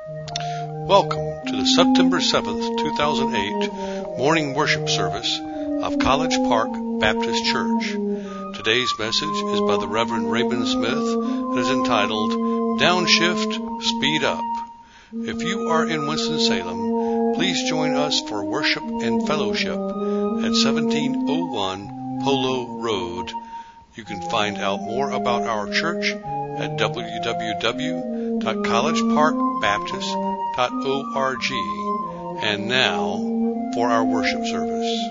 Welcome to the September 7th, 2008 morning worship service of College Park Baptist Church. Today's message is by the Reverend Raymond Smith and is entitled Downshift, Speed Up. If you are in Winston-Salem, please join us for worship and fellowship at 1701 Polo Road. You can find out more about our church at www.collegeparkbaptist.org. And now for our worship service.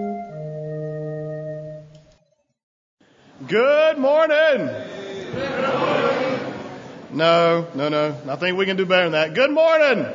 Good morning. No. I think we can do better than that. Good morning.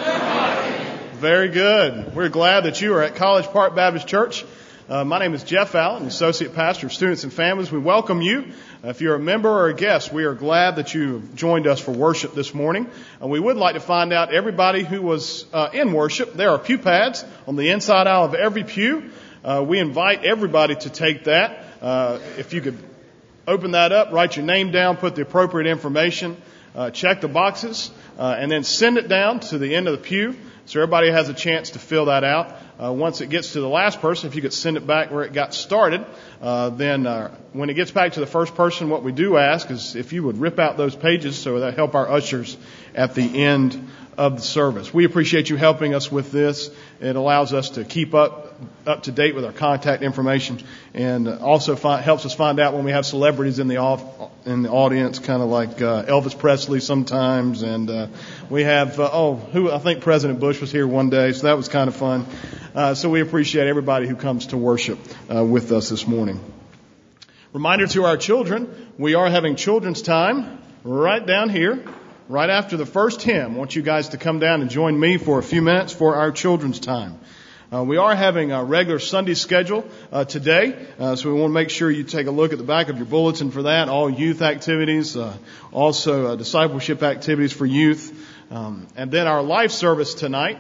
Very good. We're glad that you are at College Park Baptist Church. My name is Jeff Allen, Associate Pastor of Students and Families. We welcome you. If you're a member or a guest, we are glad that you have joined us for worship this morning. We would like to find out everybody who was in worship. There are pew pads on the inside aisle of every pew. We invite everybody to take that. If you could open that up, write your name down, put the appropriate information, check the boxes, and then send it down to the end of the pew so everybody has a chance to fill that out. Once it gets to the last person, if you could send it back where it got started, then when it gets back to the first person, what we do ask is if you would rip out those pages so that help our ushers at the end of the service. We appreciate you helping us with this. It allows us to keep up to date with our contact information, and also helps us find out when we have celebrities in the audience, kind of like Elvis Presley sometimes, and we have I think President Bush was here one day, so that was kind of fun. So we appreciate everybody who comes to worship with us this morning. Reminder to our children, we are having children's time right down here, right after the first hymn. I want you guys to come down and join me for a few minutes for our children's time. We are having a regular Sunday schedule today, so we want to make sure you take a look at the back of your bulletin for that. All youth activities, also discipleship activities for youth. And then our life service tonight,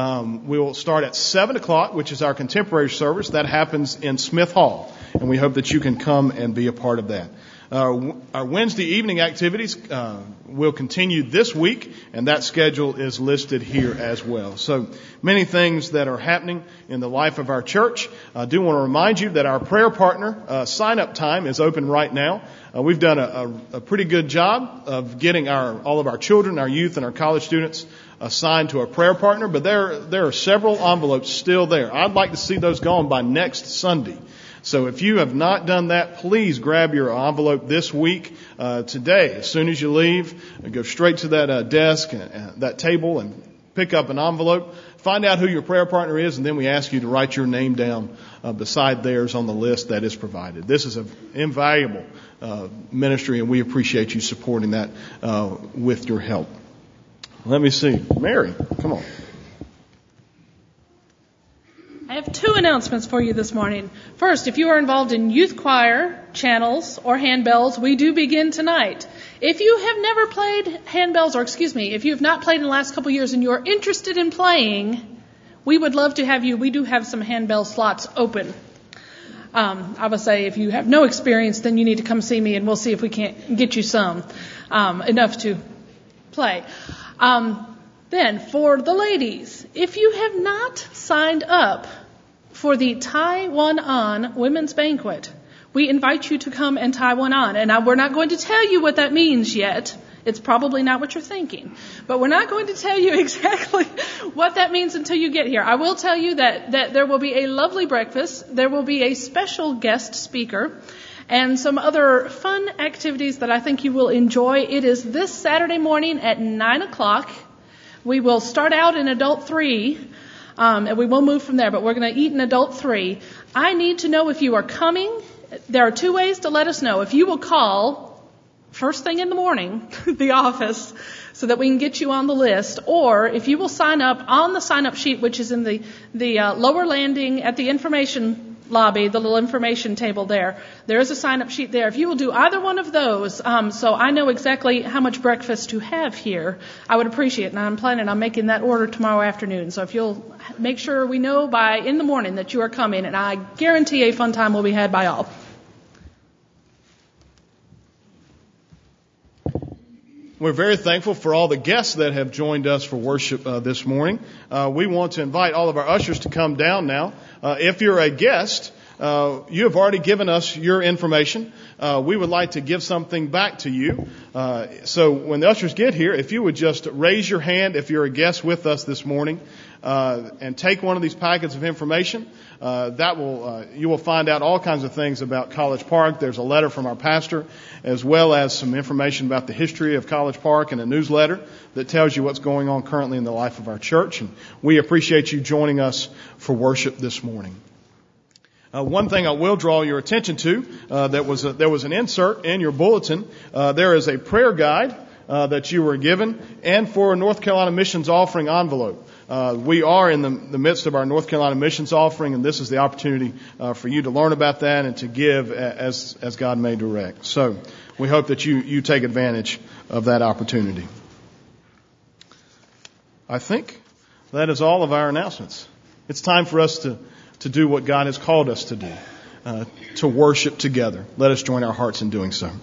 we will start at 7 o'clock, which is our contemporary service. That happens in Smith Hall, and we hope that you can come and be a part of that. Our Wednesday evening activities will continue this week, and that schedule is listed here as well. So many things that are happening in the life of our church. I do want to remind you that our prayer partner sign-up time is open right now. We've done a pretty good job of getting all of our children, our youth, and our college students assigned to a prayer partner, but there are several envelopes still there. I'd like to see those gone by next Sunday. So if you have not done that, please grab your envelope this week, today. As soon as you leave, go straight to that desk, that table, and pick up an envelope. Find out who your prayer partner is, and then we ask you to write your name down beside theirs on the list that is provided. This is an invaluable ministry, and we appreciate you supporting that with your help. Let me see. Mary, come on. I have two announcements for you this morning. First, if you are involved in youth choir, channels, or handbells, we do begin tonight. If you have never played handbells, if you have not played in the last couple of years and you are interested in playing, we would love to have you. We do have some handbell slots open. I would say if you have no experience, then you need to come see me and we'll see if we can't get you some, enough to play. Then, for the ladies, if you have not signed up for the Tie One On Women's Banquet, we invite you to come and tie one on. And we're not going to tell you what that means yet. It's probably not what you're thinking. But we're not going to tell you exactly what that means until you get here. I will tell you that there will be a lovely breakfast. There will be a special guest speaker and some other fun activities that I think you will enjoy. It is this Saturday morning at 9 o'clock. We will start out in adult 3, and we will move from there, but we're going to eat in adult 3. I need to know if you are coming. There are two ways to let us know. If you will call first thing in the morning, the office, so that we can get you on the list, or if you will sign up on the sign-up sheet, which is in the lower landing at the information lobby, the little information table there. There is a sign-up sheet there. If you will do either one of those, so I know exactly how much breakfast to have here, I would appreciate it. And I'm planning on making that order tomorrow afternoon. So if you'll make sure we know in the morning that you are coming, and I guarantee a fun time will be had by all. We're very thankful for all the guests that have joined us for worship this morning. We want to invite all of our ushers to come down now. If you're a guest, you have already given us your information. We would like to give something back to you. So when the ushers get here, if you would just raise your hand if you're a guest with us this morning, and take one of these packets of information. You will find out all kinds of things about College Park. There's a letter from our pastor, as well as some information about the history of College Park and a newsletter that tells you what's going on currently in the life of our church. And we appreciate you joining us for worship this morning. One thing I will draw your attention to, there was an insert in your bulletin. There is a prayer guide that you were given, and for a North Carolina Missions offering envelope. We are in the midst of our North Carolina Missions offering, and this is the opportunity for you to learn about that and to give as God may direct. So we hope that you take advantage of that opportunity. I think that is all of our announcements. It's time for us to do what God has called us to do, to worship together. Let us join our hearts in doing so.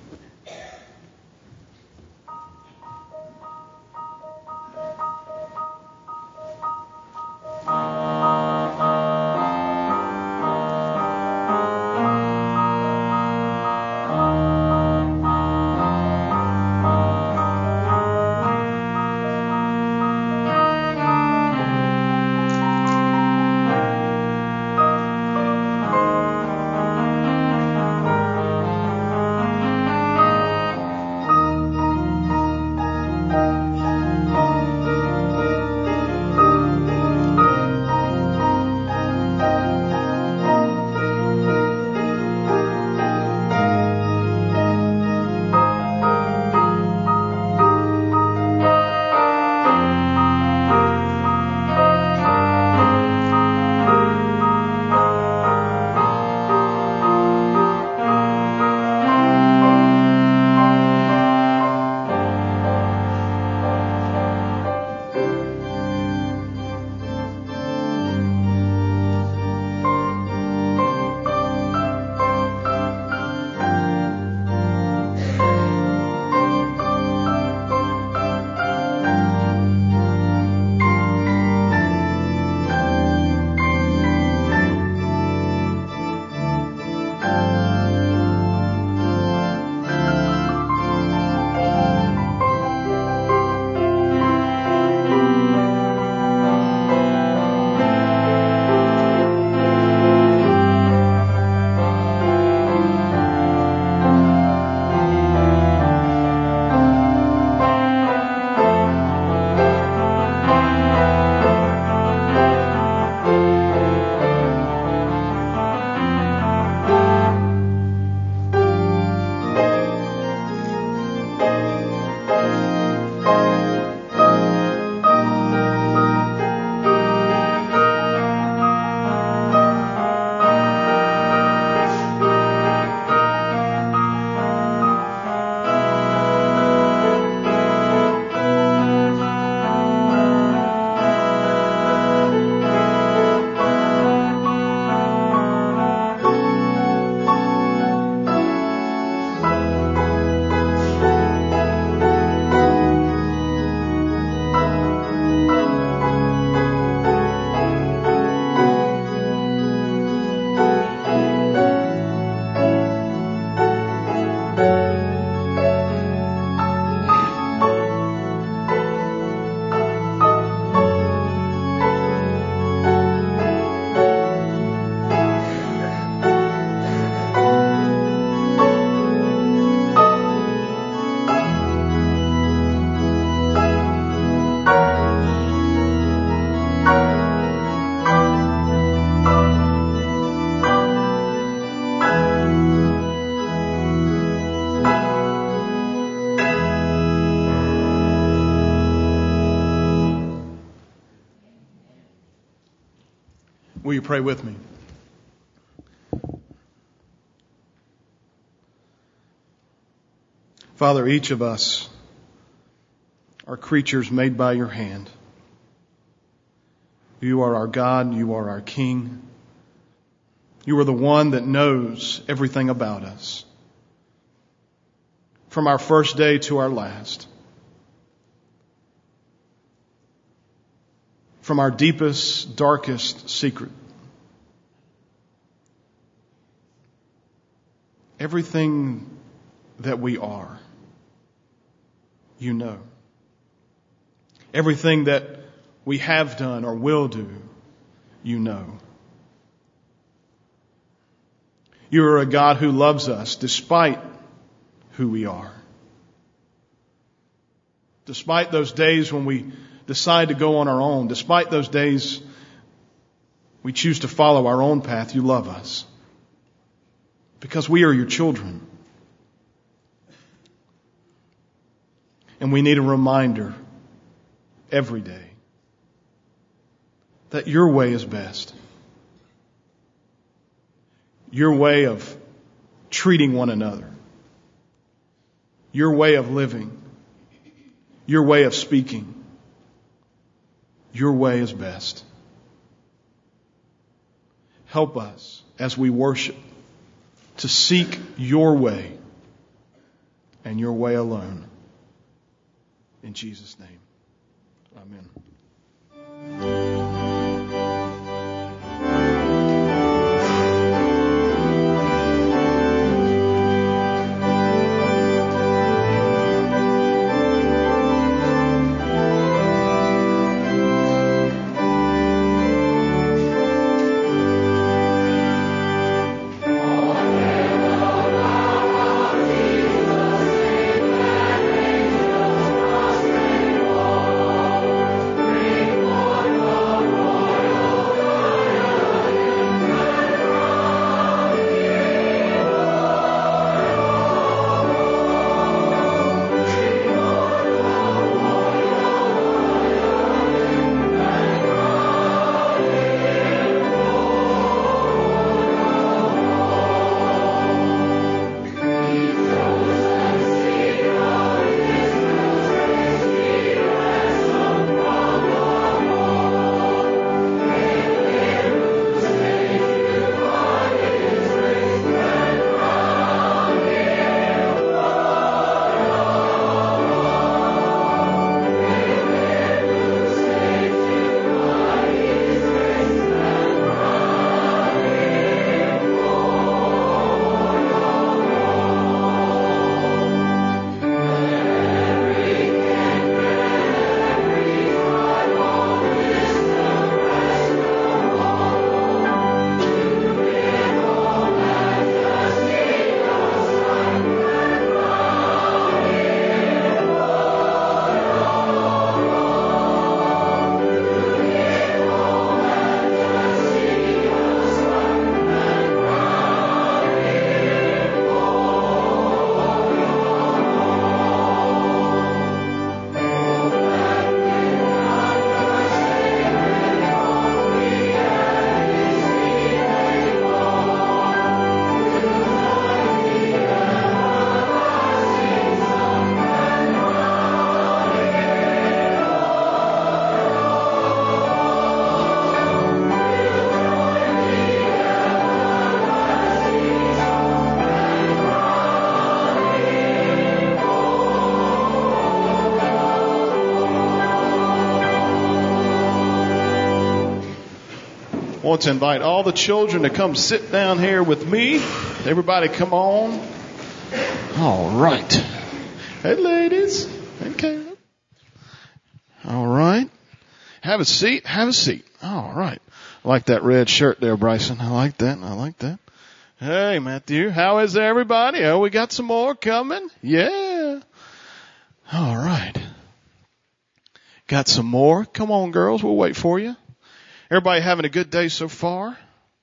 Will you pray with me? Father, each of us are creatures made by your hand. You are our God. You are our King. You are the one that knows everything about us, from our first day to our last. from our deepest, darkest secret. Everything that we are, you know. Everything that we have done or will do, you know. You are a God who loves us despite who we are. Despite those days when we decide to go on our own, despite those days we choose to follow our own path, you love us. Because we are your children. And we need a reminder every day that your way is best. Your way of treating one another. Your way of living. Your way of speaking. Your way is best. Help us as we worship to seek your way and your way alone. In Jesus' name, amen. I want to invite all the children to come sit down here with me. Everybody come on. All right. Hey, ladies. Hey, Caleb. All right. Have a seat. Have a seat. All right. I like that red shirt there, Bryson. I like that. I like that. Hey, Matthew. How is everybody? Oh, we got some more coming? Yeah. All right. Got some more? Come on, girls. We'll wait for you. Everybody having a good day so far?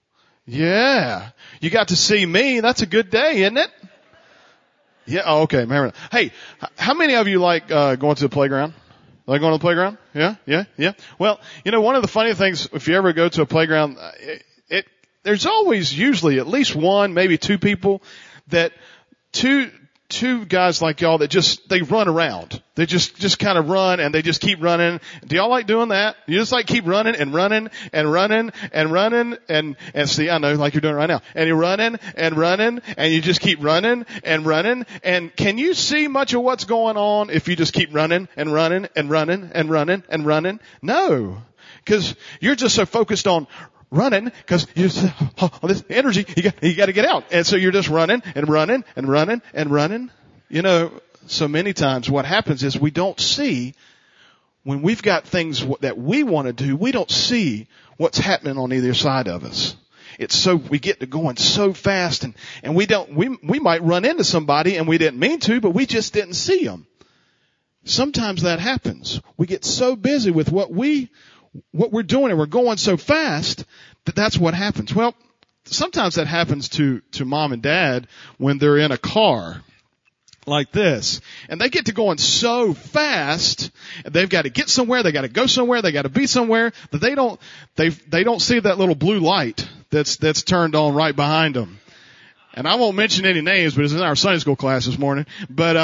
Yeah. You got to see me. That's a good day, isn't it? Yeah. Oh, okay. Hey, how many of you like going to the playground? Like going to the playground? Yeah. Well, one of the funny things, if you ever go to a playground, there's always usually at least one, maybe two people that two two guys like y'all that they run around. They just kind of run and they just keep running. Do y'all like doing that? You just like keep running and running and running and running and see, I know, like you're doing right now. And you're running and you just keep running and running. And can you see much of what's going on if you just keep running and running and running and running and running? No. Because you're just so focused on running, because you all this energy, you got to get out. And so you're just running and running and running and running. You know, so many times what happens is we don't see, when we've got things that we want to do, we don't see what's happening on either side of us. We get to going so fast and we might run into somebody and we didn't mean to, but we just didn't see them. Sometimes that happens. We get so busy with what we're doing and we're going so fast that's what happens. Well, sometimes that happens to mom and dad when they're in a car like this, and they get to going so fast, and they've got to get somewhere, they got to go somewhere, they got to be somewhere, that they don't see that little blue light that's turned on right behind them. And I won't mention any names, but it's in our Sunday school class this morning. But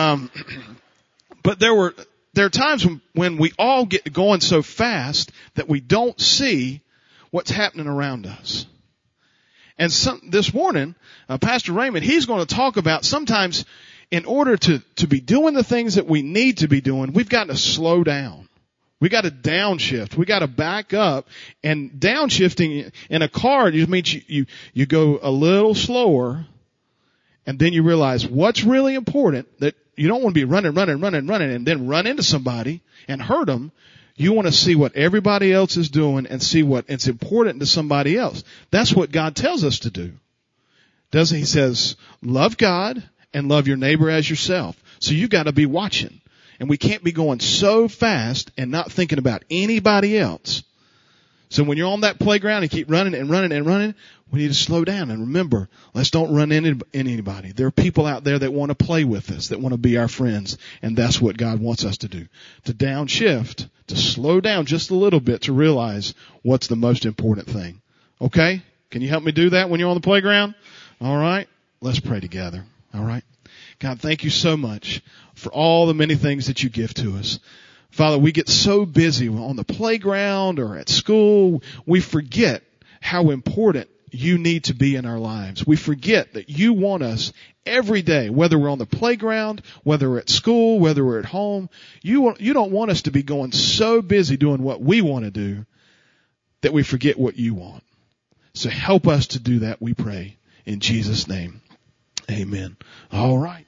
there are times when we all get going so fast that we don't see what's happening around us. And this morning, Pastor Raymond, he's going to talk about sometimes in order to be doing the things that we need to be doing, we've got to slow down. We got to downshift. We got to back up. And downshifting in a car just means you go a little slower, and then you realize what's really important, that you don't want to be running, and then run into somebody and hurt them. You want to see what everybody else is doing and see what it's important to somebody else. That's what God tells us to do. He says, love God and love your neighbor as yourself. So you've got to be watching. And we can't be going so fast and not thinking about anybody else. So when you're on that playground and keep running and running and running, we need to slow down and remember, let's don't run into anybody. There are people out there that want to play with us, that want to be our friends, and that's what God wants us to do. To downshift, to slow down just a little bit to realize what's the most important thing. Okay? Can you help me do that when you're on the playground? All right? Let's pray together. All right? God, thank you so much for all the many things that you give to us. Father, we get so busy on the playground or at school, we forget how important you need to be in our lives. We forget that you want us every day, whether we're on the playground, whether we're at school, whether we're at home. You don't want us to be going so busy doing what we want to do that we forget what you want. So help us to do that, we pray. In Jesus' name, amen. All right.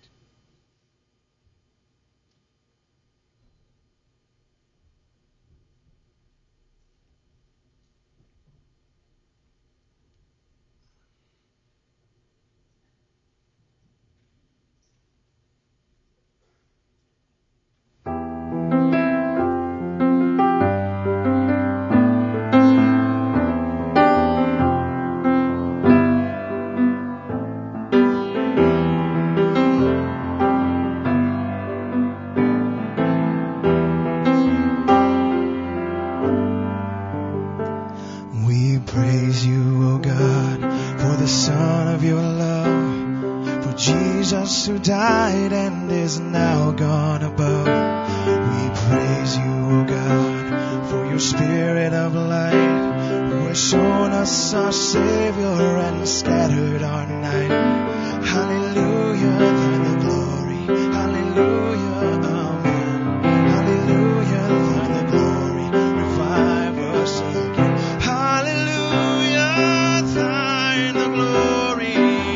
Who died and is now gone above. We praise you, O God, for your spirit of light, who has shown us our Savior and scattered our night. Hallelujah, thine the glory. Hallelujah, amen. Hallelujah, thine the glory. Revive us again. Hallelujah, thine the glory.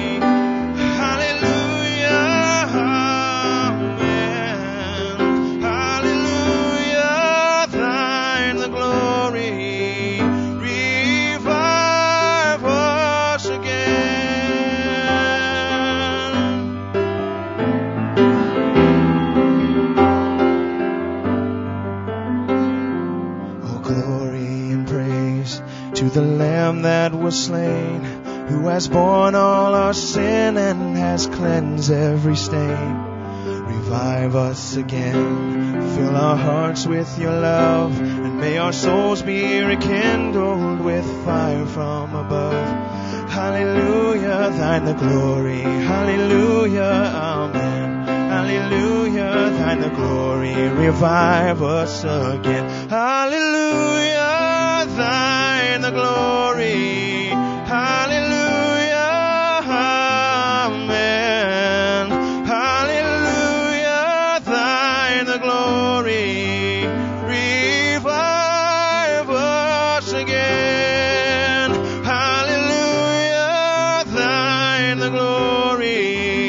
The Lamb that was slain, who has borne all our sin and has cleansed every stain. Revive us again, fill our hearts with your love, and may our souls be rekindled with fire from above. Hallelujah, thine the glory. Hallelujah, amen. Hallelujah, thine the glory, revive us again. Hallelujah, thine the glory. Hallelujah, amen. Hallelujah, thine the glory. Revive us again. Hallelujah, thine the glory.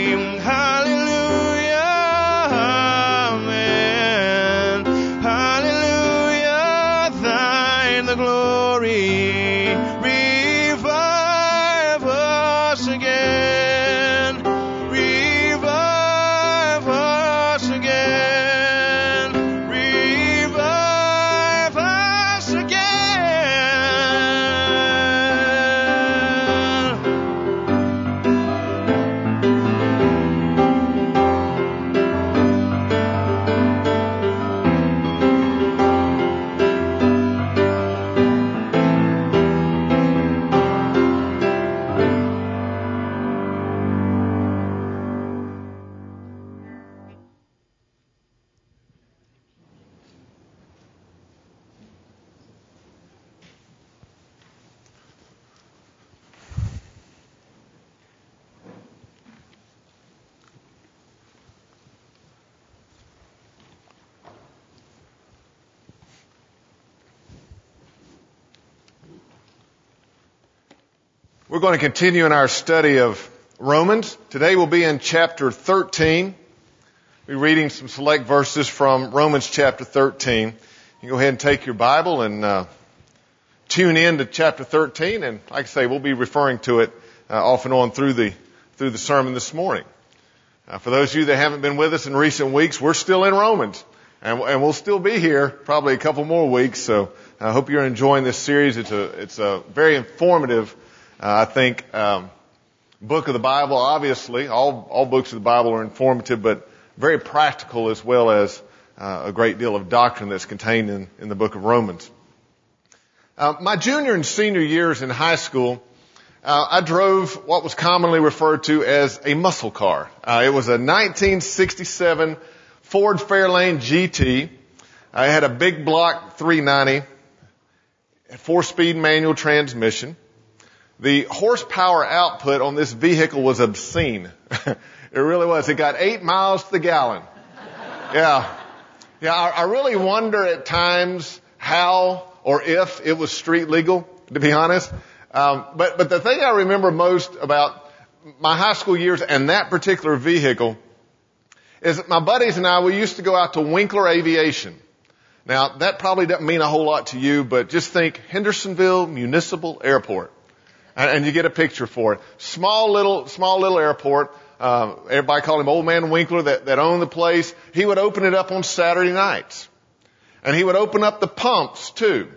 We're going to continue in our study of Romans. Today we'll be in chapter 13. We'll be reading some select verses from Romans chapter 13. You can go ahead and take your Bible and tune in to chapter 13. And like I say, we'll be referring to it off and on through the sermon this morning. For those of you that haven't been with us in recent weeks, we're still in Romans. And we'll still be here probably a couple more weeks. So I hope you're enjoying this series. It's a very informative I think book of the Bible. Obviously, all books of the Bible are informative, but very practical as well as a great deal of doctrine that's contained in the book of Romans. My junior and senior years in high school, I drove what was commonly referred to as a muscle car. It was a 1967 Ford Fairlane GT. I had a big block 390, a 4-speed manual transmission. The horsepower output on this vehicle was obscene. It really was. It got 8 miles to the gallon. Yeah. I really wonder at times how or if it was street legal, to be honest. But the thing I remember most about my high school years and that particular vehicle is that my buddies and we used to go out to Winkler Aviation. Now, that probably doesn't mean a whole lot to you, but just think Hendersonville Municipal Airport. And you get a picture for it. Small little airport. Everybody called him Old Man Winkler that owned the place. He would open it up on Saturday nights. And he would open up the pumps too.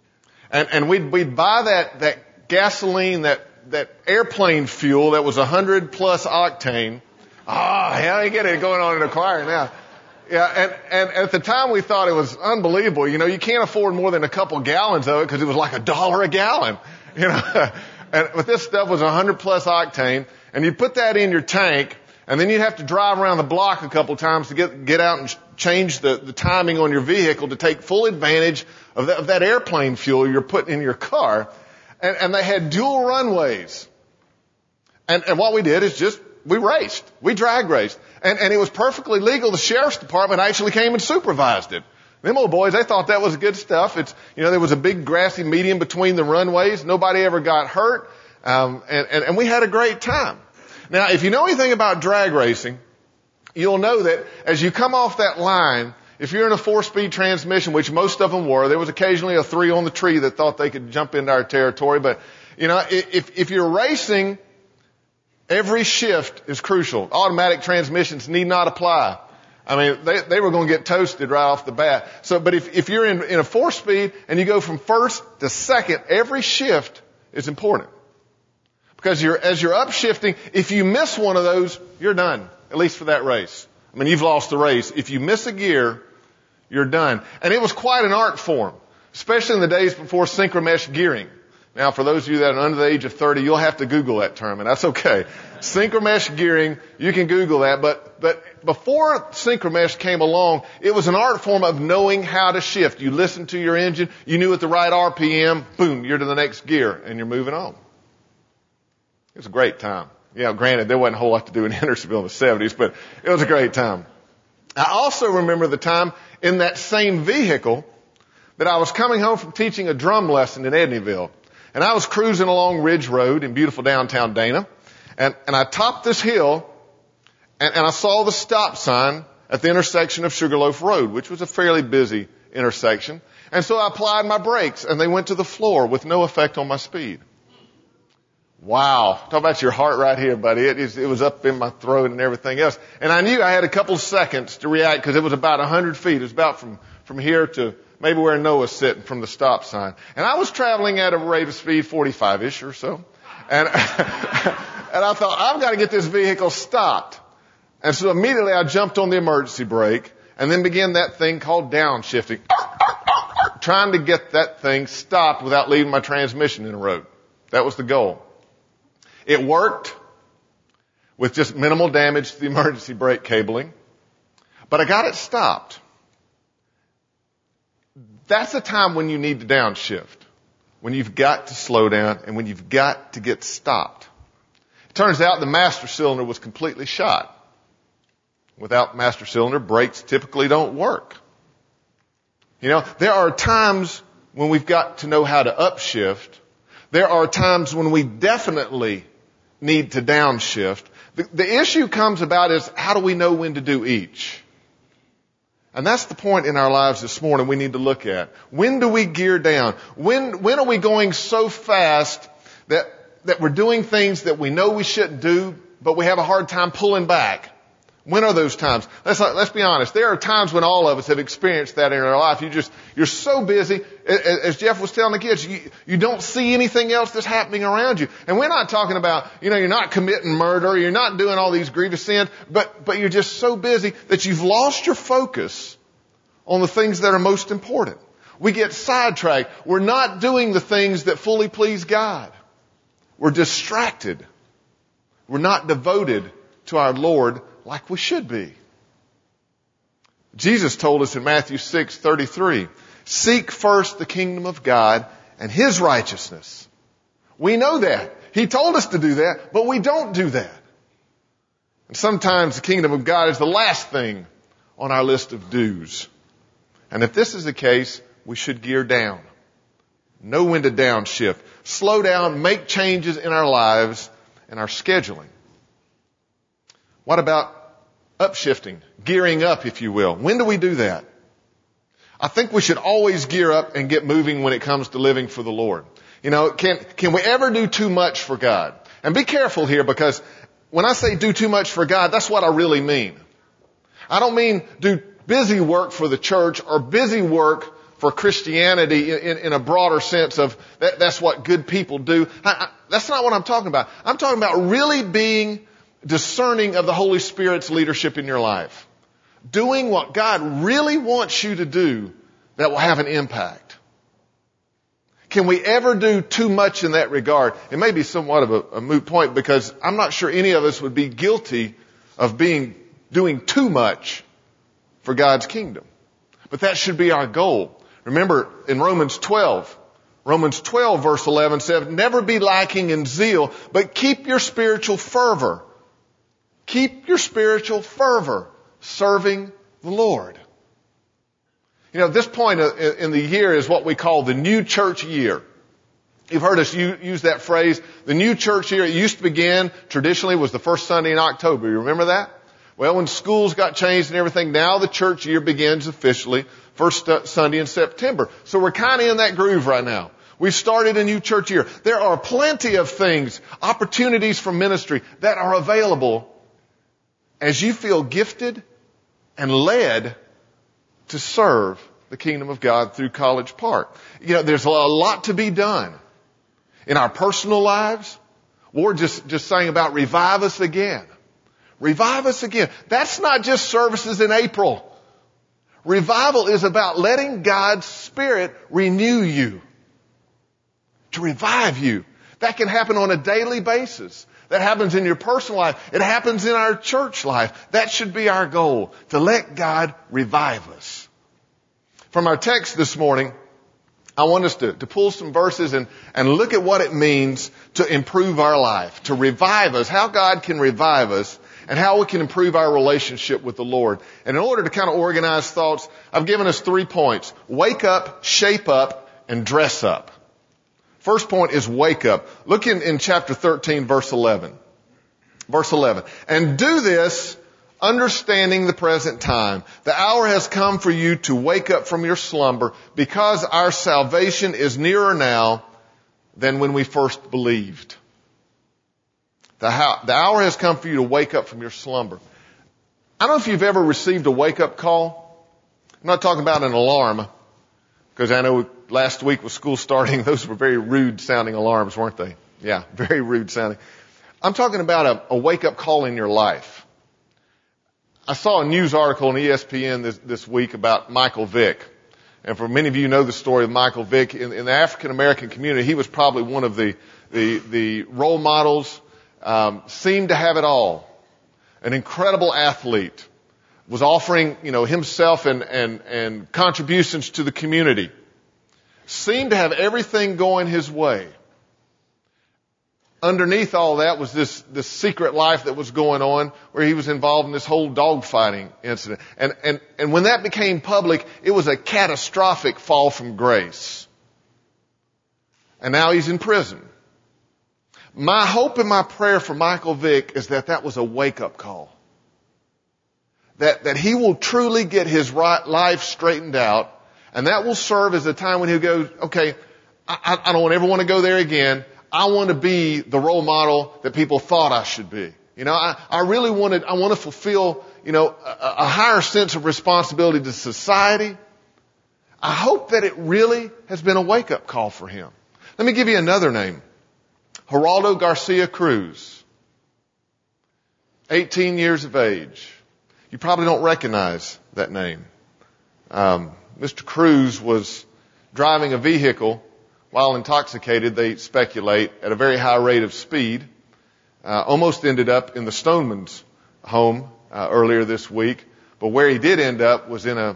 And we'd buy that gasoline, that airplane fuel that was 100 plus octane. Hell, you get it going on in the choir now. Yeah, and at the time we thought it was unbelievable. You know, you can't afford more than a couple gallons of it because it was like $1 a gallon. You know. But this stuff was 100 plus octane, and you put that in your tank, and then you'd have to drive around the block a couple times to get out and change the timing on your vehicle to take full advantage of that airplane fuel you're putting in your car. And they had dual runways. And what we did is we raced. We drag raced. And it was perfectly legal. The sheriff's department actually came and supervised it. Them old boys, they thought that was good stuff. There was a big grassy median between the runways. Nobody ever got hurt. And we had a great time. Now, if you know anything about drag racing, you'll know that as you come off that line, if you're in a 4-speed transmission, which most of them were, there was occasionally a 3 on the tree that thought they could jump into our territory. But, if you're racing, every shift is crucial. Automatic transmissions need not apply. I mean, they were going to get toasted right off the bat. So, but if you're in a 4-speed and you go from first to second, every shift is important. Because as you're upshifting, if you miss one of those, you're done. At least for that race. I mean, you've lost the race. If you miss a gear, you're done. And it was quite an art form, especially in the days before synchromesh gearing. Now, for those of you that are under the age of 30, you'll have to Google that term, and that's okay. Synchromesh gearing, you can Google that, but before synchromesh came along, it was an art form of knowing how to shift. You listened to your engine, you knew at the right RPM, boom, you're to the next gear, and you're moving on. It was a great time. Yeah, granted, there wasn't a whole lot to do in Hendersonville in the 70s, but it was a great time. I also remember the time in that same vehicle that I was coming home from teaching a drum lesson in Edneyville. And I was cruising along Ridge Road in beautiful downtown Dana. And I topped this hill and I saw the stop sign at the intersection of Sugarloaf Road, which was a fairly busy intersection. And so I applied my brakes and they went to the floor with no effect on my speed. Wow. Talk about your heart right here, buddy. It was up in my throat and everything else. And I knew I had a couple of seconds to react because it was about 100 feet. It was about from here to maybe where Noah's sitting from the stop sign. And I was traveling at a rate of speed 45-ish or so. And, and I thought, I've got to get this vehicle stopped. And so immediately I jumped on the emergency brake and then began that thing called downshifting. Trying to get that thing stopped without leaving my transmission in the road. That was the goal. It worked with just minimal damage to the emergency brake cabling. But I got it stopped. That's the time when you need to downshift, when you've got to slow down and when you've got to get stopped. It turns out the master cylinder was completely shot. Without master cylinder, brakes typically don't work. You know, there are times when we've got to know how to upshift. There are times when we definitely need to downshift. The issue comes about is how do we know when to do each? And that's the point in our lives this morning we need to look at. When do we gear down? When are we going so fast that we're doing things that we know we shouldn't do, but we have a hard time pulling back? When are those times? Let's be honest. There are times when all of us have experienced that in our life. You're so busy, as Jeff was telling the kids, you don't see anything else that's happening around you. And we're not talking about, you're not committing murder, you're not doing all these grievous sins, but you're just so busy that you've lost your focus on the things that are most important. We get sidetracked. We're not doing the things that fully please God. We're distracted. We're not devoted to our Lord like we should be. Jesus told us in Matthew 6:33, seek first the kingdom of God and His righteousness. We know that. He told us to do that, but we don't do that. And sometimes the kingdom of God is the last thing on our list of do's. And if this is the case, we should gear down. Know when to downshift. Slow down, make changes in our lives and our scheduling. What about upshifting? Gearing up, if you will. When do we do that? I think we should always gear up and get moving when it comes to living for the Lord. Can we ever do too much for God? And be careful here because when I say do too much for God, that's what I really mean. I don't mean do busy work for the church or busy work for Christianity in a broader sense of that's what good people do. That's not what I'm talking about. I'm talking about really being discerning of the Holy Spirit's leadership in your life. Doing what God really wants you to do that will have an impact. Can we ever do too much in that regard? It may be somewhat of a moot point because I'm not sure any of us would be guilty of doing too much for God's kingdom. But that should be our goal. Remember in Romans 12 verse 11 says, never be lacking in zeal, but keep your spiritual fervor. Keep your spiritual fervor serving the Lord. This point in the year is what we call the new church year. You've heard us use that phrase, the new church year. It used to begin, traditionally, was the first Sunday in October. You remember that? Well, when schools got changed and everything, now the church year begins officially first Sunday in September. So we're kind of in that groove right now. We've started a new church year. There are plenty of things, opportunities for ministry that are available as you feel gifted and led to serve the kingdom of God through College Park. There's a lot to be done in our personal lives. We're just saying about revive us again. Revive us again. That's not just services in April. Revival is about letting God's Spirit renew you. to revive you. That can happen on a daily basis. That happens in your personal life. It happens in our church life. That should be our goal, to let God revive us. From our text this morning, I want us to pull some verses and look at what it means to improve our life, to revive us, how God can revive us, and how we can improve our relationship with the Lord. And in order to kind of organize thoughts, I've given us 3 points. Wake up, shape up, and dress up. First point is wake up. Look in chapter 13, verse 11. Verse 11. And do this, understanding the present time. The hour has come for you to wake up from your slumber, because our salvation is nearer now than when we first believed. The hour has come for you to wake up from your slumber. I don't know if you've ever received a wake-up call. I'm not talking about an alarm, because I know last week with school starting, those were very rude-sounding alarms, weren't they? Yeah, very rude-sounding. I'm talking about a wake-up call in your life. I saw a news article on ESPN this week about Michael Vick. And for many of you know the story of Michael Vick. In the African-American community, he was probably one of the role models. Seemed to have it all. An incredible athlete. Was offering, himself and contributions to the community. Seemed to have everything going his way. Underneath all that was this secret life that was going on, where he was involved in this whole dogfighting incident. And when that became public, it was a catastrophic fall from grace. And now he's in prison. My hope and my prayer for Michael Vick is that was a wake-up call. That he will truly get his life straightened out, and that will serve as a time when he'll go, okay, I don't ever want to go there again. I want to be the role model that people thought I should be. I really want to fulfill, a higher sense of responsibility to society. I hope that it really has been a wake-up call for him. Let me give you another name. Geraldo Garcia Cruz. 18 years of age. You probably don't recognize that name. Mr. Cruz was driving a vehicle while intoxicated, they speculate, at a very high rate of speed. Almost ended up in the Stoneman's home earlier this week. But where he did end up was in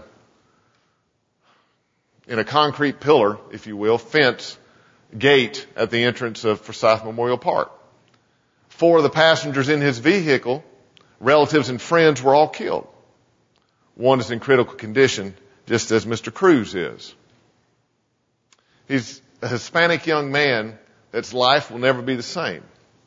a concrete pillar, if you will, fence, gate at the entrance of Forsyth Memorial Park. 4 of the passengers in his vehicle, relatives and friends, were all killed. 1 is in critical condition, just as Mr. Cruz is. He's a Hispanic young man that's life will never be the same.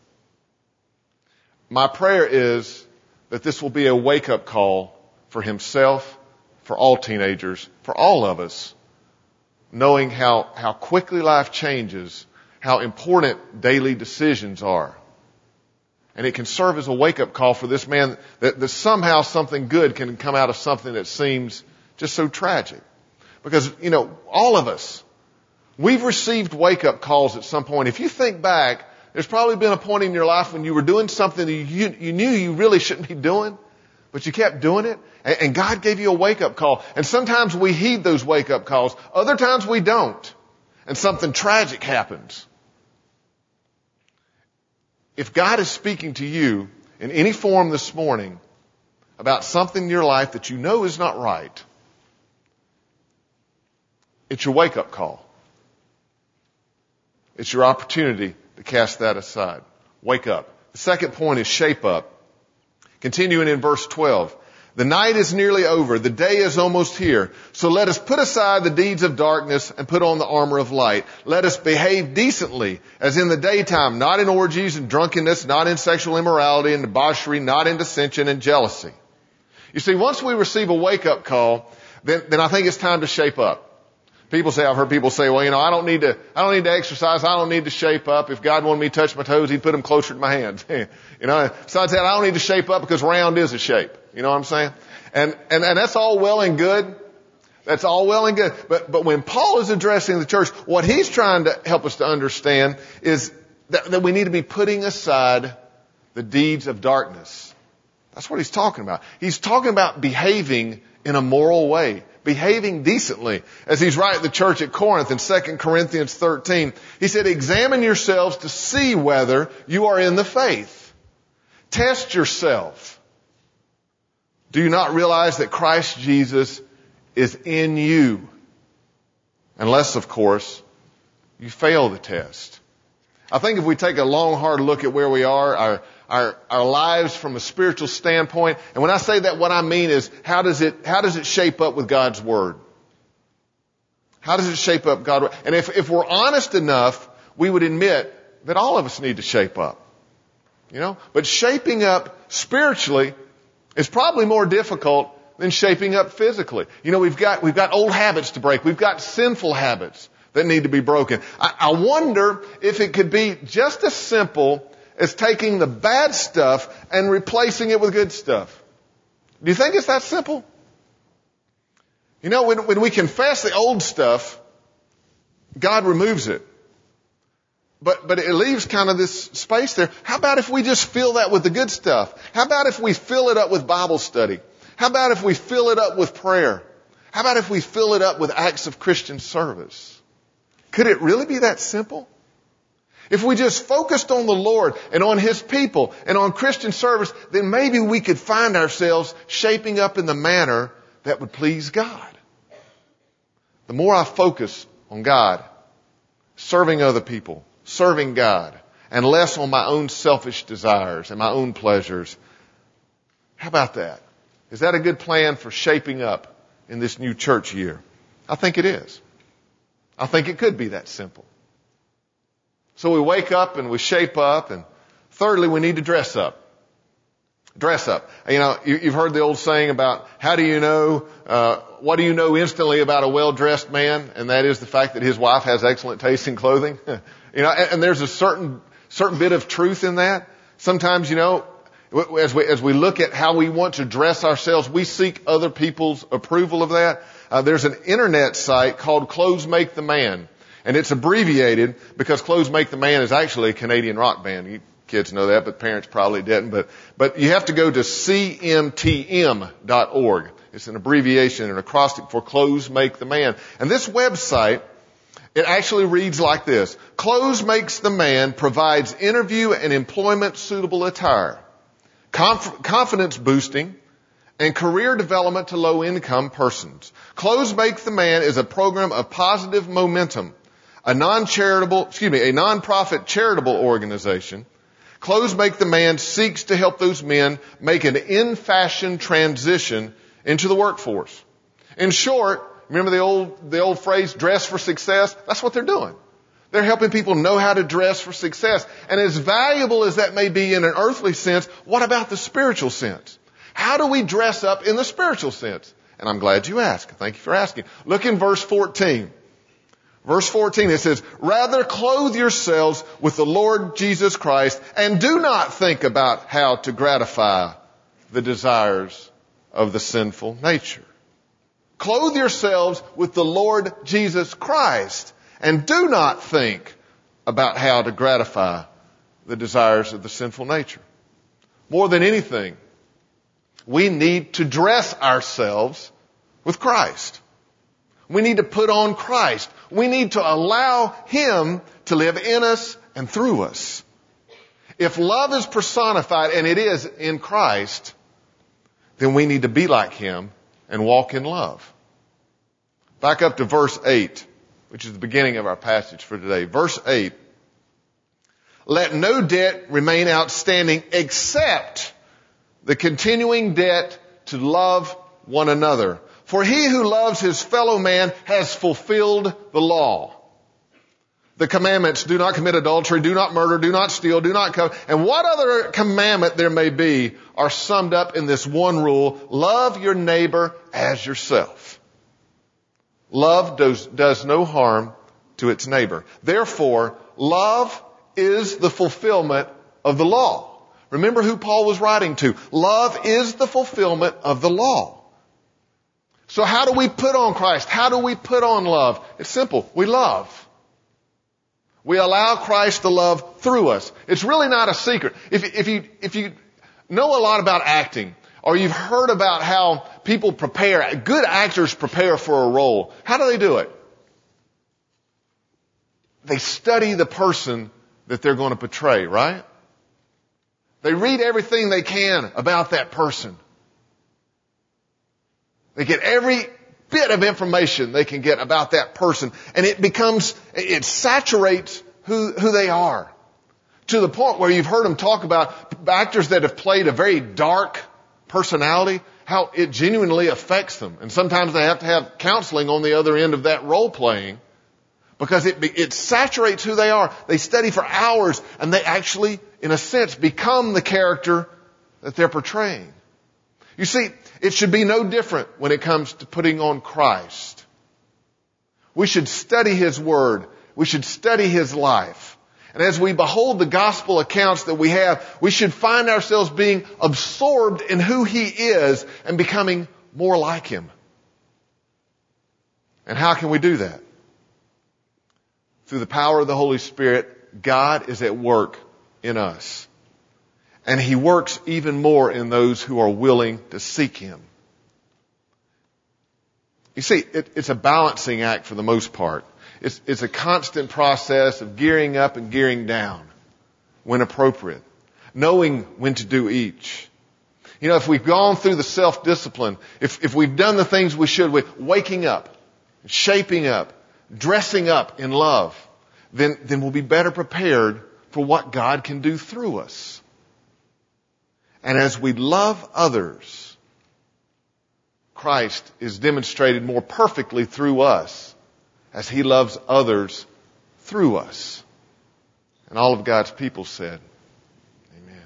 My prayer is that this will be a wake-up call for himself, for all teenagers, for all of us, knowing how quickly life changes, how important daily decisions are. And it can serve as a wake-up call for this man that somehow something good can come out of something that seems just so tragic. Because, all of us, we've received wake-up calls at some point. If you think back, there's probably been a point in your life when you were doing something that you knew you really shouldn't be doing, but you kept doing it, and God gave you a wake-up call. And sometimes we heed those wake-up calls. Other times we don't, and something tragic happens. If God is speaking to you in any form this morning about something in your life that you know is not right, it's your wake-up call. It's your opportunity to cast that aside. Wake up. The second point is shape up. Continuing in verse 12. The night is nearly over. The day is almost here. So let us put aside the deeds of darkness and put on the armor of light. Let us behave decently as in the daytime, not in orgies and drunkenness, not in sexual immorality and debauchery, not in dissension and jealousy. You see, once we receive a wake-up call, then I think it's time to shape up. I've heard people say, well, I don't need to exercise. I don't need to shape up. If God wanted me to touch my toes, He'd put them closer to my hands. Besides that, I don't need to shape up because round is a shape. You know what I'm saying? And that's all well and good. That's all well and good. But when Paul is addressing the church, what he's trying to help us to understand is that we need to be putting aside the deeds of darkness. That's what he's talking about. He's talking about behaving in a moral way, behaving decently. As he's writing the church at Corinth in 2 Corinthians 13, he said, examine yourselves to see whether you are in the faith. Test yourself. Do you not realize that Christ Jesus is in you? Unless, of course, you fail the test. I think if we take a long, hard look at where we are, our lives from a spiritual standpoint, and when I say that, what I mean is, how does it shape up with God's Word? How does it shape up God's Word? And if we're honest enough, we would admit that all of us need to shape up. You know? But shaping up spiritually is probably more difficult than shaping up physically. You know, we've got old habits to break. We've got sinful habits that need to be broken. I wonder if it could be just as simple as taking the bad stuff and replacing it with good stuff. Do you think it's that simple? You know, when we confess the old stuff, God removes it. But it leaves kind of this space there. How about if we just fill that with the good stuff? How about if we fill it up with Bible study? How about if we fill it up with prayer? How about if we fill it up with acts of Christian service? Could it really be that simple? If we just focused on the Lord and on His people and on Christian service, then maybe we could find ourselves shaping up in the manner that would please God. The more I focus on God, serving other people, serving God, and less on my own selfish desires and my own pleasures, how about that? Is that a good plan for shaping up in this new church year? I think it is. I think it could be that simple. So we wake up and we shape up, and thirdly, we need to dress up. Dress up. You know, you've heard the old saying about what do you know instantly about a well-dressed man? And that is the fact that his wife has excellent taste in clothing. You know, and there's a certain bit of truth in that. Sometimes, you know, as we look at how we want to dress ourselves, we seek other people's approval of that. There's an internet site called Clothes Make the Man. And it's abbreviated because Clothes Make the Man is actually a Canadian rock band. You kids know that, but parents probably didn't. But you have to go to cmtm.org. It's an abbreviation, an acrostic for Clothes Make the Man. And this website, it actually reads like this. Clothes Makes the Man provides interview and employment suitable attire, confidence boosting, and career development to low-income persons. Clothes Make the Man is a program of positive momentum, a non-profit charitable organization. Clothes Make the Man seeks to help those men make an in-fashion transition into the workforce. In short, remember the old phrase, dress for success? That's what they're doing. They're helping people know how to dress for success. And as valuable as that may be in an earthly sense, what about the spiritual sense? How do we dress up in the spiritual sense? And I'm glad you asked. Thank you for asking. Look in verse 14. Verse 14, it says, rather clothe yourselves with the Lord Jesus Christ and do not think about how to gratify the desires of the sinful nature. Clothe yourselves with the Lord Jesus Christ and do not think about how to gratify the desires of the sinful nature. More than anything, we need to dress ourselves with Christ. We need to put on Christ. We need to allow Him to live in us and through us. If love is personified, and it is in Christ, then we need to be like Him and walk in love. Back up to verse 8, which is the beginning of our passage for today. Verse 8. Let no debt remain outstanding except the continuing debt to love one another. For he who loves his fellow man has fulfilled the law. The commandments, do not commit adultery, do not murder, do not steal, do not covet, and what other commandment there may be are summed up in this one rule, love your neighbor as yourself. Love does no harm to its neighbor. Therefore, love is the fulfillment of the law. Remember who Paul was writing to. Love is the fulfillment of the law. So how do we put on Christ? How do we put on love? It's simple. We love. We allow Christ to love through us. It's really not a secret. If you know a lot about acting, or you've heard about how people prepare, good actors prepare for a role. How do they do it? They study the person that they're going to portray, right? They read everything they can about that person. They get every bit of information they can get about that person, and it saturates who they are. To the point where you've heard them talk about actors that have played a very dark personality, how it genuinely affects them. And sometimes they have to have counseling on the other end of that role playing because it saturates who they are. They study for hours and they actually, in a sense, become the character that they're portraying. You see, it should be no different when it comes to putting on Christ. We should study His Word. We should study His life. And as we behold the gospel accounts that we have, we should find ourselves being absorbed in who He is and becoming more like Him. And how can we do that? Through the power of the Holy Spirit, God is at work in us. And He works even more in those who are willing to seek Him. You see, it's a balancing act for the most part. It's a constant process of gearing up and gearing down when appropriate, knowing when to do each. You know, if we've gone through the self-discipline, if we've done the things we should, waking up, shaping up, dressing up in love, then we'll be better prepared for what God can do through us. And as we love others, Christ is demonstrated more perfectly through us as He loves others through us. And all of God's people said, amen.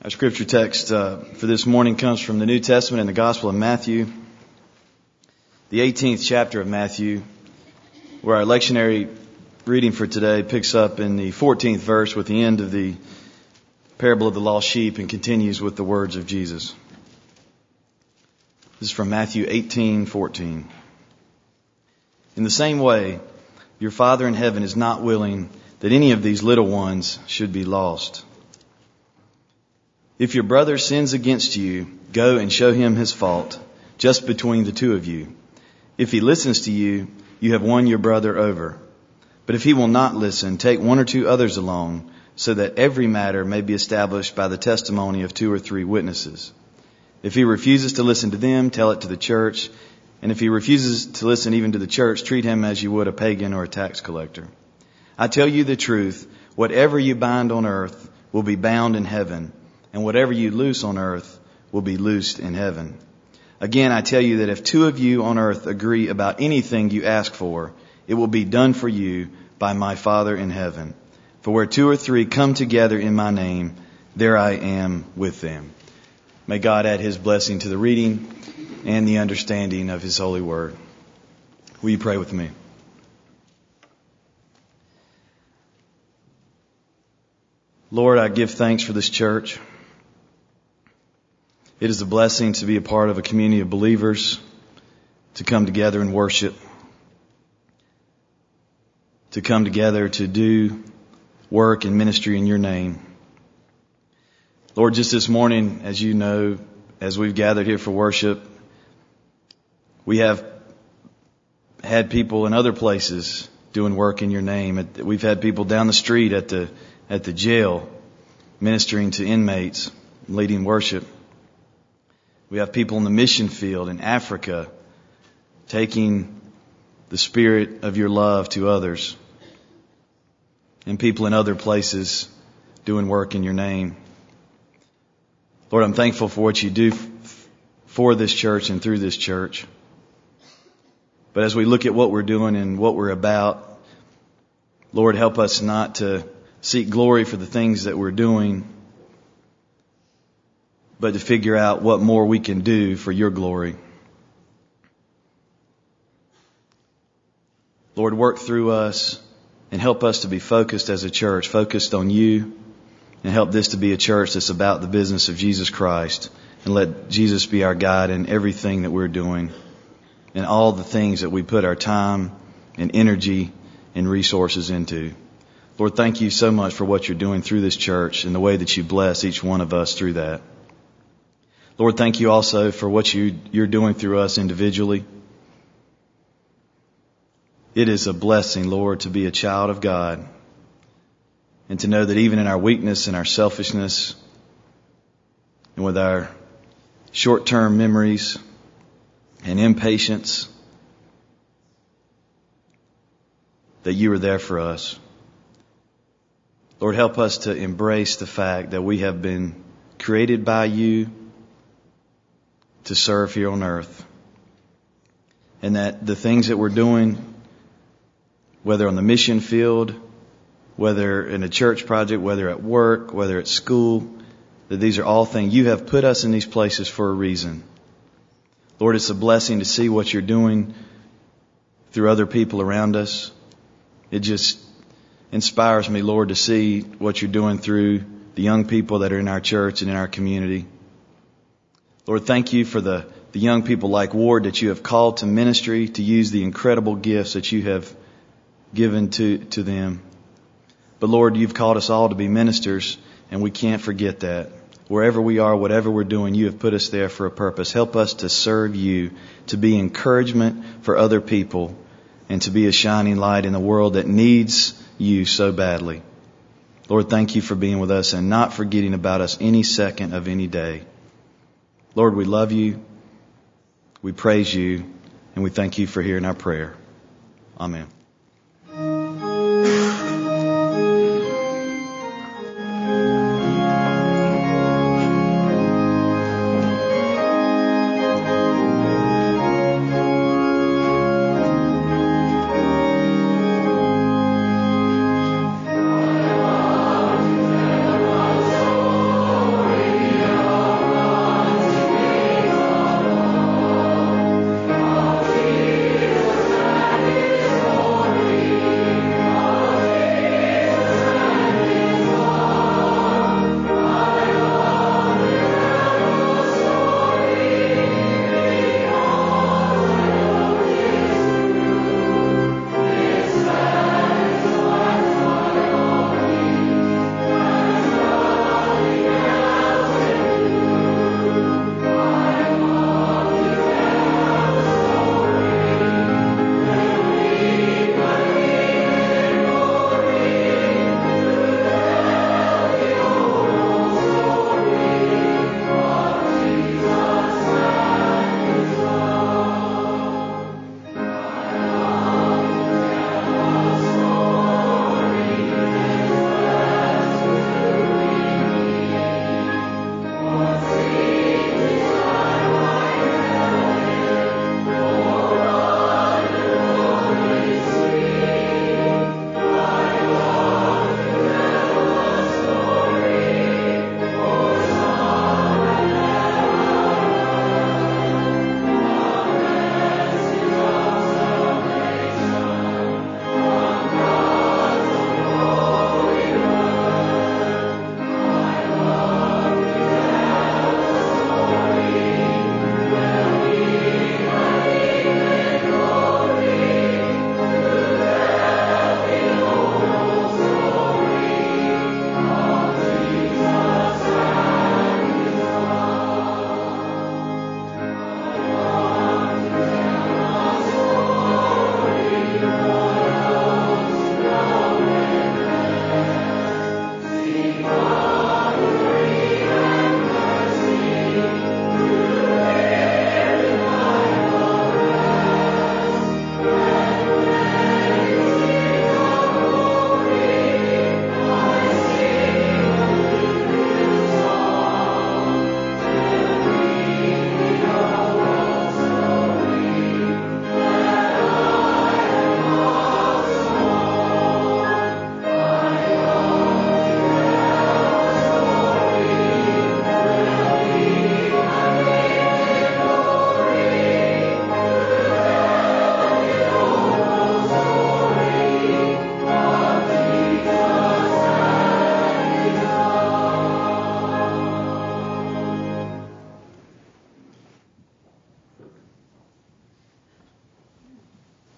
Our scripture text for this morning comes from the New Testament in the Gospel of Matthew, the 18th chapter of Matthew, where our lectionary reading for today picks up in the 14th verse with the end of the parable of the lost sheep and continues with the words of Jesus. This is from Matthew 18:14. In the same way, your Father in heaven is not willing that any of these little ones should be lost. If your brother sins against you, go and show him his fault, just between the two of you. If he listens to you, you have won your brother over. But if he will not listen, take one or two others along, so that every matter may be established by the testimony of 2 or 3 witnesses. If he refuses to listen to them, tell it to the church. And if he refuses to listen even to the church, treat him as you would a pagan or a tax collector. I tell you the truth, whatever you bind on earth will be bound in heaven, and whatever you loose on earth will be loosed in heaven. Again, I tell you that if 2 of you on earth agree about anything you ask for, it will be done for you by my Father in heaven. For where 2 or 3 come together in my name, there I am with them. May God add his blessing to the reading and the understanding of his holy word. Will you pray with me? Lord, I give thanks for this church. It is a blessing to be a part of a community of believers, to come together and worship, to come together to do work and ministry in your name. Lord, just this morning, as you know, as we've gathered here for worship, we have had people in other places doing work in your name. We've had people down the street at the jail ministering to inmates, leading worship. We have people in the mission field in Africa taking the spirit of your love to others, and people in other places doing work in your name. Lord, I'm thankful for what you do for this church and through this church. But as we look at what we're doing and what we're about, Lord, help us not to seek glory for the things that we're doing, but to figure out what more we can do for your glory. Lord, work through us and help us to be focused as a church, focused on you, and help this to be a church that's about the business of Jesus Christ. And let Jesus be our guide in everything that we're doing and all the things that we put our time and energy and resources into. Lord, thank you so much for what you're doing through this church and the way that you bless each one of us through that. Lord, thank you also for what you're doing through us individually. It is a blessing, Lord, to be a child of God and to know that even in our weakness and our selfishness and with our short-term memories and impatience, that you are there for us. Lord, help us to embrace the fact that we have been created by you to serve here on earth, and that the things that we're doing, whether on the mission field, whether in a church project, whether at work, whether at school, that these are all things. You have put us in these places for a reason. Lord, it's a blessing to see what you're doing through other people around us. It just inspires me, Lord, to see what you're doing through the young people that are in our church and in our community. Lord, thank you for the young people like Ward that you have called to ministry, to use the incredible gifts that you have given to them. But Lord, you've called us all to be ministers, and we can't forget that. Wherever we are, whatever we're doing, you have put us there for a purpose. Help us to serve you, to be encouragement for other people, and to be a shining light in the world that needs you so badly. Lord, thank you for being with us and not forgetting about us any second of any day. Lord, we love you, we praise you, and we thank you for hearing our prayer. Amen.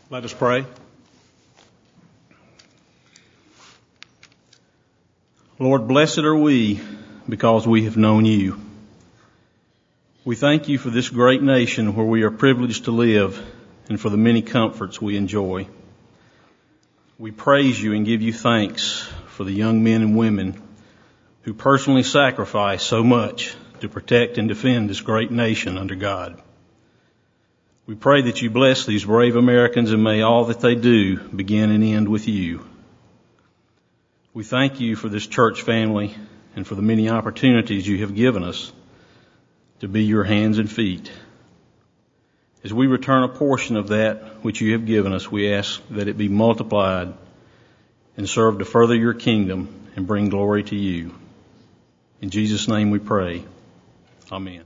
Let us pray. Lord, blessed are we because we have known you. We thank you for this great nation where we are privileged to live and for the many comforts we enjoy. We praise you and give you thanks for the young men and women who personally sacrifice so much to protect and defend this great nation under God. We pray that you bless these brave Americans and may all that they do begin and end with you. We thank you for this church family and for the many opportunities you have given us to be your hands and feet. As we return a portion of that which you have given us, we ask that it be multiplied and serve to further your kingdom and bring glory to you. In Jesus' name we pray. Amen.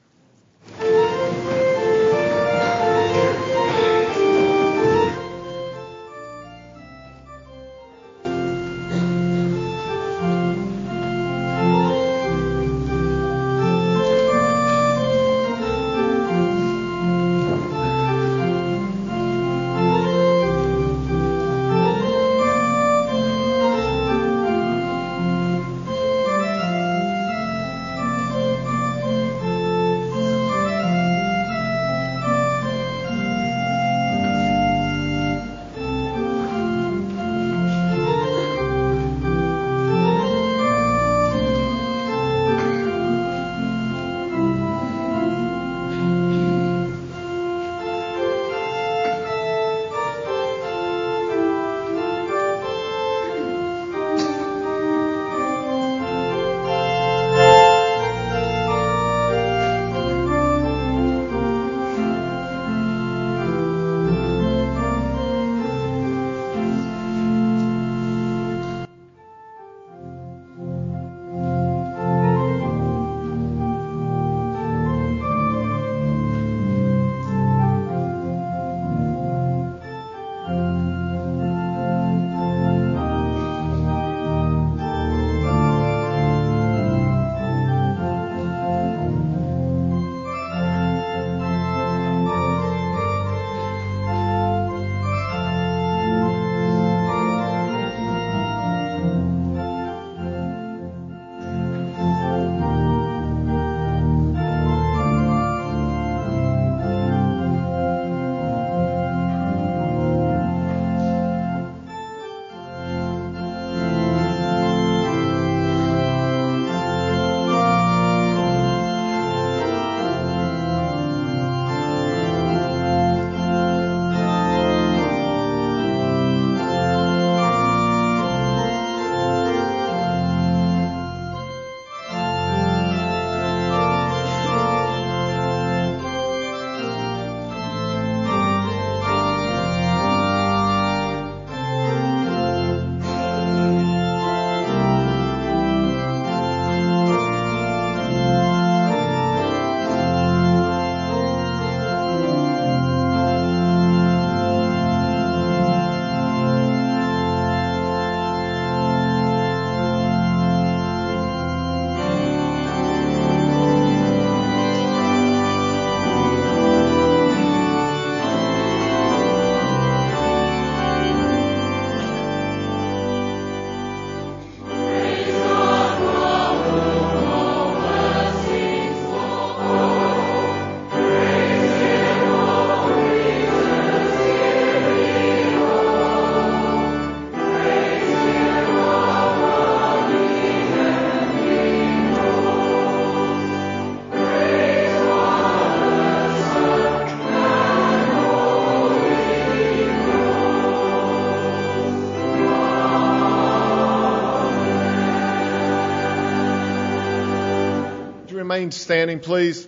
remain standing, please?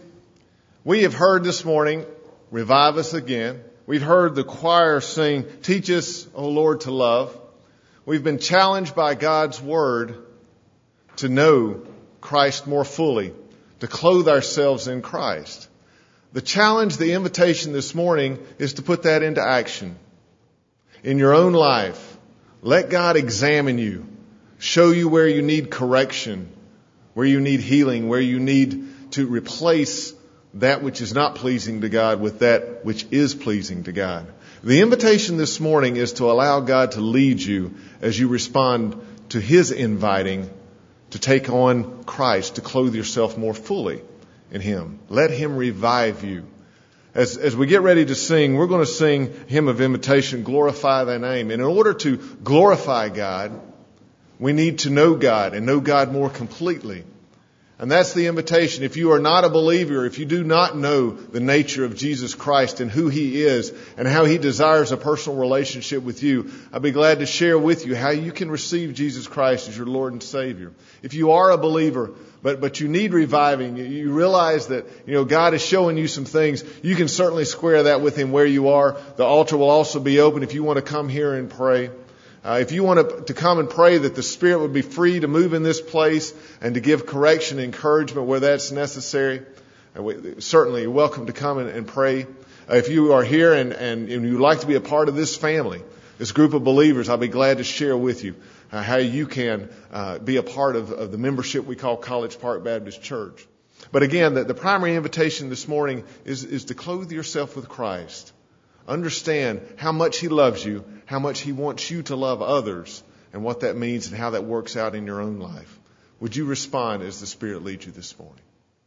We have heard this morning, revive us again. We've heard the choir sing, teach us, O Lord, to love. We've been challenged by God's word to know Christ more fully, to clothe ourselves in Christ. The challenge, the invitation this morning is to put that into action in your own life. Let God examine you, show you where you need correction, where you need healing, where you need to replace that which is not pleasing to God with that which is pleasing to God. The invitation this morning is to allow God to lead you as you respond to His inviting to take on Christ, to clothe yourself more fully in Him. Let Him revive you. As we get ready to sing, we're going to sing Hymn of Invitation, Glorify Thy Name. And in order to glorify God, we need to know God and know God more completely. And that's the invitation. If you are not a believer, if you do not know the nature of Jesus Christ and who He is and how He desires a personal relationship with you, I'd be glad to share with you how you can receive Jesus Christ as your Lord and Savior. If you are a believer, but you need reviving, you realize that, God is showing you some things, you can certainly square that with Him where you are. The altar will also be open if you want to come here and pray. If you want to come and pray that the Spirit would be free to move in this place and to give correction and encouragement where that's necessary, certainly you're welcome to come and pray. If you are here and you'd like to be a part of this family, this group of believers, I'll be glad to share with you how you can be a part of the membership we call College Park Baptist Church. But again, the primary invitation this morning is to clothe yourself with Christ. Understand how much He loves you, how much He wants you to love others, and what that means and how that works out in your own life. Would you respond as the Spirit leads you this morning?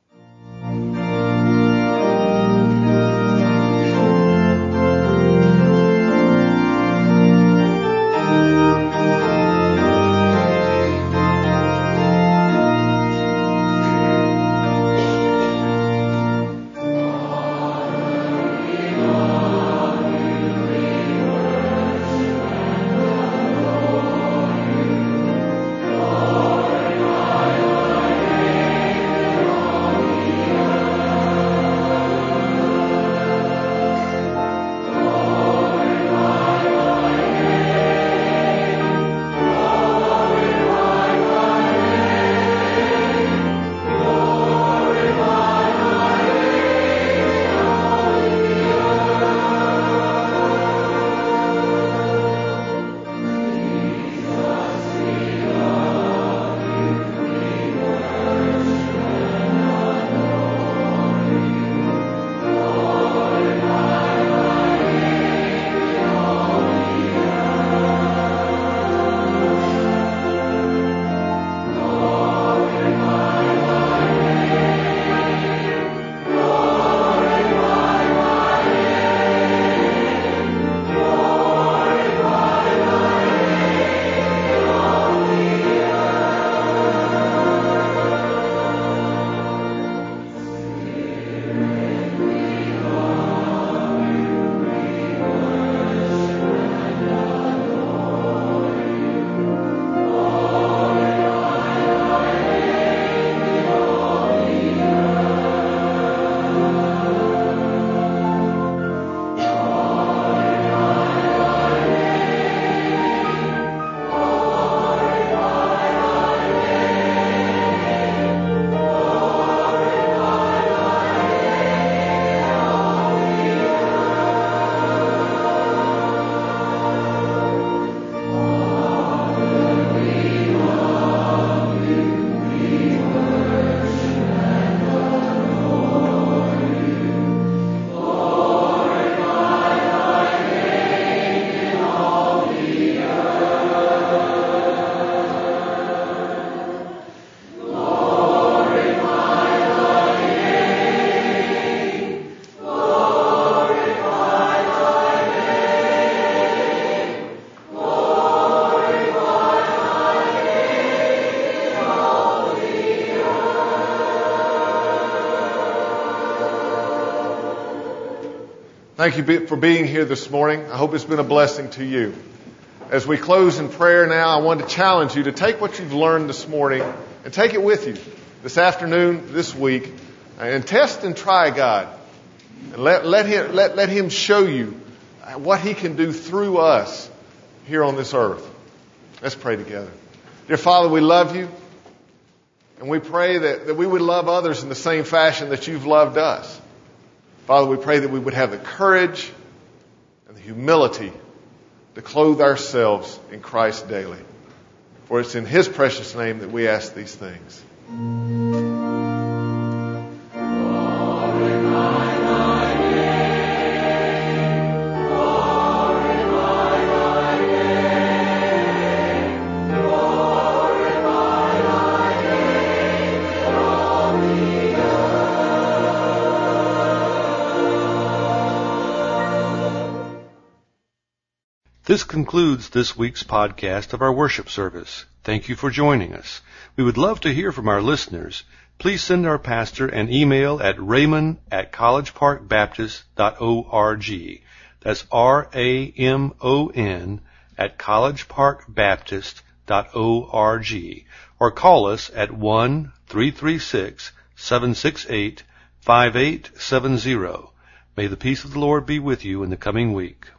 Thank you for being here this morning. I hope it's been a blessing to you. As we close in prayer now, I want to challenge you to take what you've learned this morning and take it with you this afternoon, this week, and test and try God. And let Him show you what He can do through us here on this earth. Let's pray together. Dear Father, we love You, and we pray that we would love others in the same fashion that You've loved us. Father, we pray that we would have the courage and the humility to clothe ourselves in Christ daily. For it's in His precious name that we ask these things. Glorify Thy name, This concludes this week's podcast of our worship service. Thank you for joining us. We would love to hear from our listeners. Please send our pastor an email at raymond@collegeparkbaptist.org. That's RAMON @collegeparkbaptist.org. Or call us at 1-336-768-5870. May the peace of the Lord be with you in the coming week.